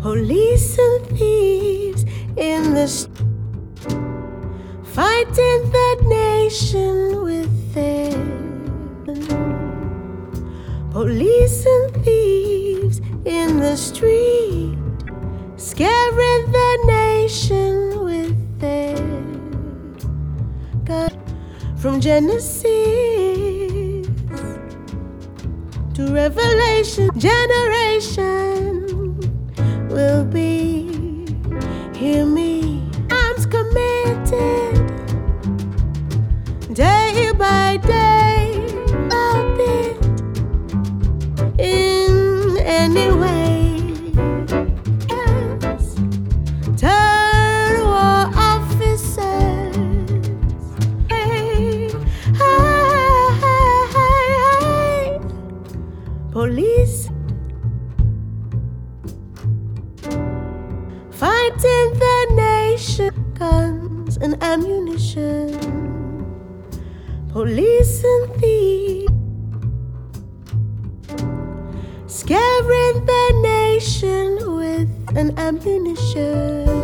Police and thieves in the fighting the nation within. Police and thieves in the street, scaring the nation within. God, from Genesis to Revelation, generation will be. Hear me, I'm committed day by day, love it in any way. Yes. Turn war officers. Hey, hey. Police fighting the nation, guns and ammunition. Police and thieves, scaring the nation with an ammunition.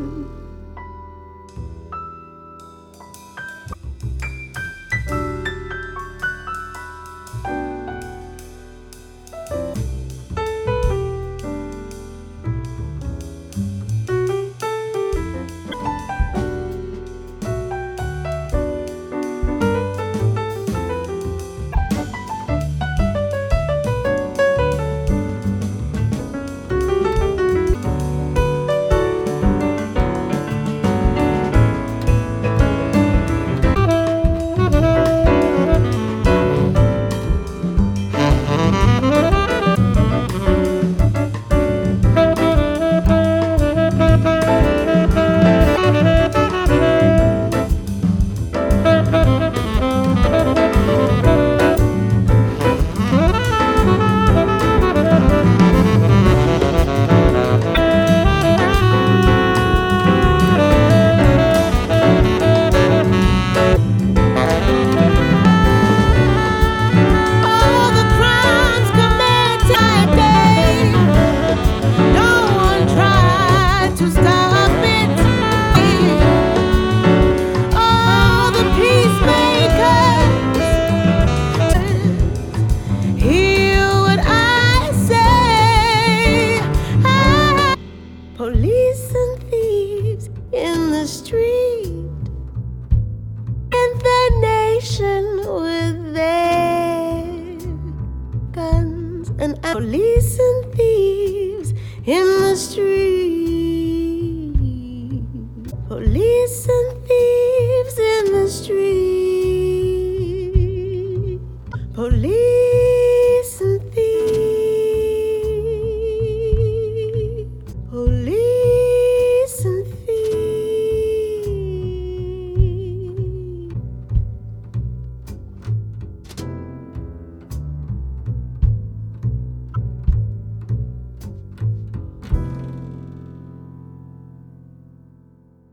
Police and thieves in the street, and the nation with their guns and police and thieves in the street. Police and